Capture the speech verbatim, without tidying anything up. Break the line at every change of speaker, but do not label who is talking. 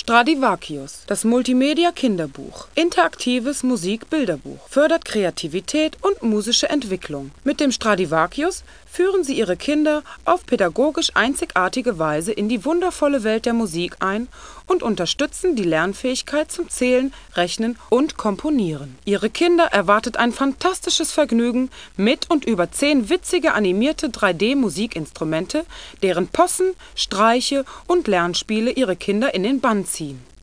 Stradivakius, das Multimedia-Kinderbuch. Interaktives Musik-Bilderbuch. Fördert Kreativität und musische Entwicklung. Mit dem Stradivakius führen Sie Ihre Kinder auf pädagogisch einzigartige Weise in die wundervolle Welt der Musik ein und unterstützen die Lernfähigkeit zum Zählen, Rechnen und Komponieren. Ihre Kinder erwartet ein fantastisches Vergnügen mit und über zehn witzige animierte drei D-Musikinstrumente, deren Possen, Streiche und Lernspiele Ihre Kinder in den Bann ziehen.